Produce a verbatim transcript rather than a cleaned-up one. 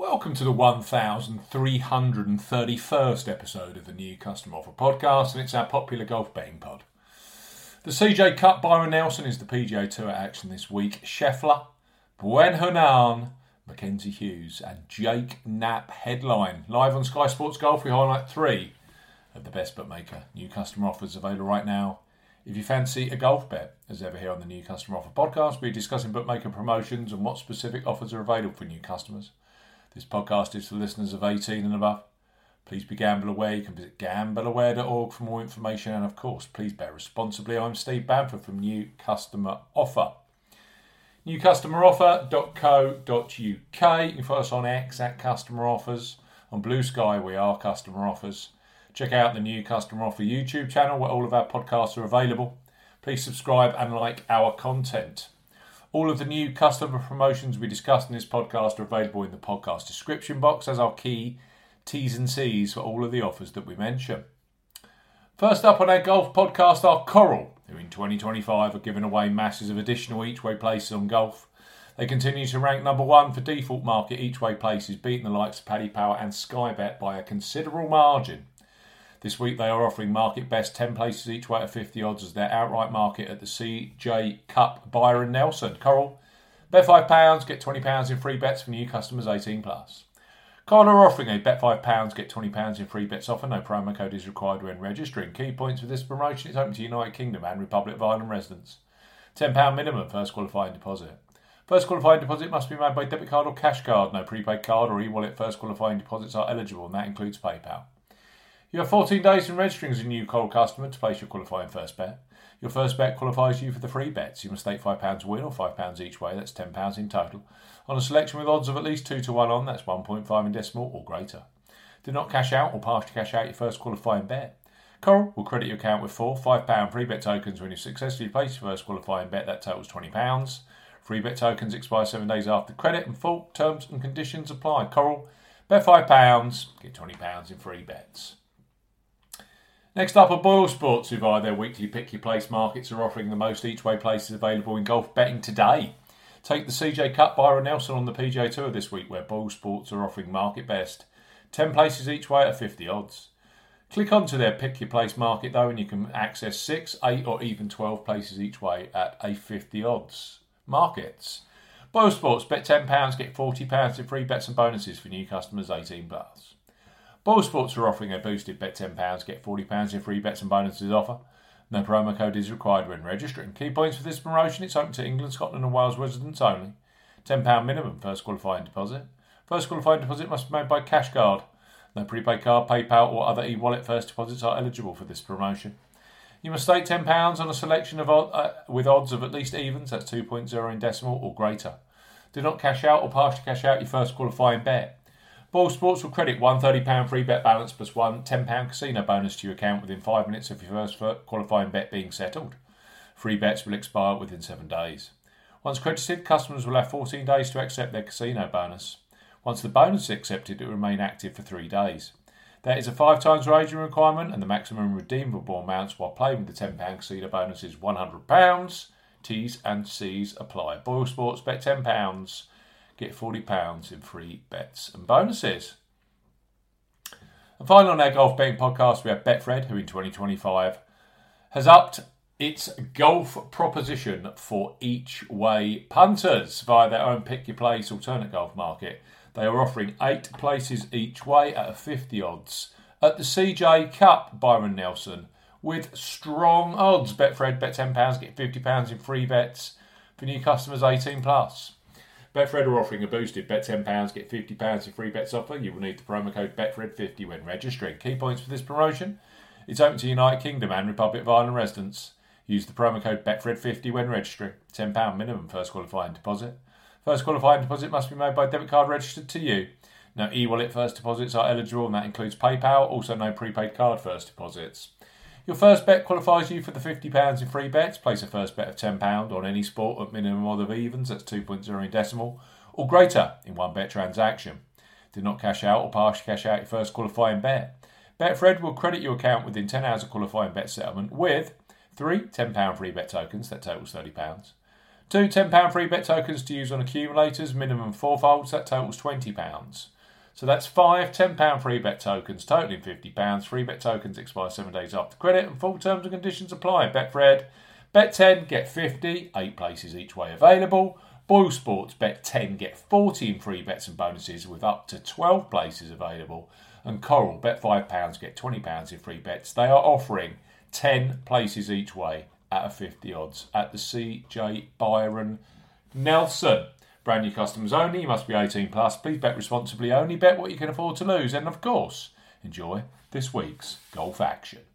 Welcome to the one thousand three hundred thirty-first episode of the New Customer Offer Podcast, and it's our popular golf betting pod. The C J Cup, Byron Nelson is the P G A Tour action this week. Scheffler, Buen Hernan, Mackenzie Hughes and Jake Knapp headline. Live on Sky Sports Golf, we highlight three of the best bookmaker new customer offers available right now. If you fancy a golf bet, as ever here on the New Customer Offer Podcast, we're discussing bookmaker promotions and what specific offers are available for new customers. This podcast is for listeners of eighteen and above. Please be gamble aware. You can visit gamble aware dot org for more information. And of course, please bet responsibly. I'm Steve Bamford from New Customer Offer. new customer offer dot co dot uk. You can follow us on X at Customer Offers. On Blue Sky, we are Customer Offers. Check out the New Customer Offer YouTube channel where all of our podcasts are available. Please subscribe and like our content. All of the new customer promotions we discussed in this podcast are available in the podcast description box as our key T's and C's for all of the offers that we mention. First up on our golf podcast are Coral, who in twenty twenty-five are giving away masses of additional each-way places on golf. They continue to rank number one for default market each-way places, beating the likes of Paddy Power and Sky Bet by a considerable margin. This week they are offering market best ten places each way at fifty odds as their outright market at the C J Cup, Byron Nelson. Coral, bet five pounds, get twenty pounds in free bets for new customers eighteen plus. Coral are offering a bet five pounds, get twenty pounds in free bets offer. No promo code is required when registering. Key points for this promotion is open to United Kingdom and Republic of Ireland residents. ten pounds minimum first qualifying deposit. First qualifying deposit must be made by debit card or cash card. No prepaid card or e-wallet first qualifying deposits are eligible, and that includes PayPal. You have fourteen days from registering as a new Coral customer to place your qualifying first bet. Your first bet qualifies you for the free bets. You must stake five pounds win or five pounds each way, that's ten pounds in total, on a selection with odds of at least two to one on, that's one point five in decimal or greater. Do not cash out or partially cash out your first qualifying bet. Coral will credit your account with four five pounds free bet tokens when you successfully place your first qualifying bet, that totals twenty pounds. Free bet tokens expire seven days after credit and full terms and conditions apply. Coral, bet five pounds, get twenty pounds in free bets. Next up are Boyle Sports, who via their weekly pick your place markets are offering the most each-way places available in golf betting today. Take the C J Cup, Byron Nelson on the P G A Tour this week, where Boyle Sports are offering market best ten places each way at fifty odds. Click onto their pick your place market though, and you can access six, eight, or even twelve places each way at a fifty odds markets. Boyle Sports, bet ten pounds, get forty pounds in free bets and bonuses for new customers eighteen plus. Boyle Sports are offering a boosted bet ten pounds, get forty pounds in free bets and bonuses offer. No promo code is required when registering. Key points for this promotion, it's open to England, Scotland and Wales residents only. ten pounds minimum first qualifying deposit. First qualifying deposit must be made by cash card. No prepaid card, PayPal or other e-wallet first deposits are eligible for this promotion. You must stake ten pounds on a selection of uh, with odds of at least evens, that's two point oh in decimal or greater. Do not cash out or partially cash out your first qualifying bet. Boyle Sports will credit one thirty pounds free bet balance plus one ten pounds casino bonus to your account within five minutes of your first qualifying bet being settled. Free bets will expire within seven days. Once credited, customers will have fourteen days to accept their casino bonus. Once the bonus is accepted, it will remain active for three days. There is a five times wagering requirement, and the maximum redeemable amounts while playing with the ten pounds casino bonus is one hundred pounds. T's and C's apply. Boyle Sports, bet ten pounds. Get forty pounds in free bets and bonuses. And finally on our golf betting podcast, we have Betfred, who in twenty twenty-five has upped its golf proposition for each-way punters via their own pick your place alternate golf market. They are offering eight places each way at a fifty odds at the C J Cup, Byron Nelson, with strong odds. Betfred, bet ten pounds, get fifty pounds in free bets for new customers eighteen plus. Betfred are offering a boosted bet ten pounds, get fifty pounds in free bets offer. You will need the promo code Betfred fifty when registering. Key points for this promotion, it's open to United Kingdom and Republic of Ireland residents. Use the promo code Betfred fifty when registering. ten pounds minimum first qualifying deposit. First qualifying deposit must be made by debit card registered to you. No e-wallet first deposits are eligible, and that includes PayPal. Also no prepaid card first deposits. Your first bet qualifies you for the fifty pounds in free bets. Place a first bet of ten pounds on any sport at minimum odd of evens, that's two point oh in decimal, or greater in one bet transaction. Do not cash out or partially cash out your first qualifying bet. Betfred will credit your account within ten hours of qualifying bet settlement with three ten pounds free bet tokens, that totals thirty pounds. Two ten pounds free bet tokens to use on accumulators, minimum four folds, that totals twenty pounds. So that's five ten pounds free bet tokens, totaling fifty pounds. Free bet tokens expire seven days after credit, and full terms and conditions apply. Betfred, bet ten, get fifty, eight places each way available. Boyle Sports, bet ten, get forty in free bets and bonuses with up to twelve places available. And Coral, bet five pounds, get twenty pounds in free bets. They are offering ten places each way at a fifty odds at the C J Byron Nelson. Brand new customers only. You must be eighteen plus. Please bet responsibly. Only bet what you can afford to lose. And of course, enjoy this week's golf action.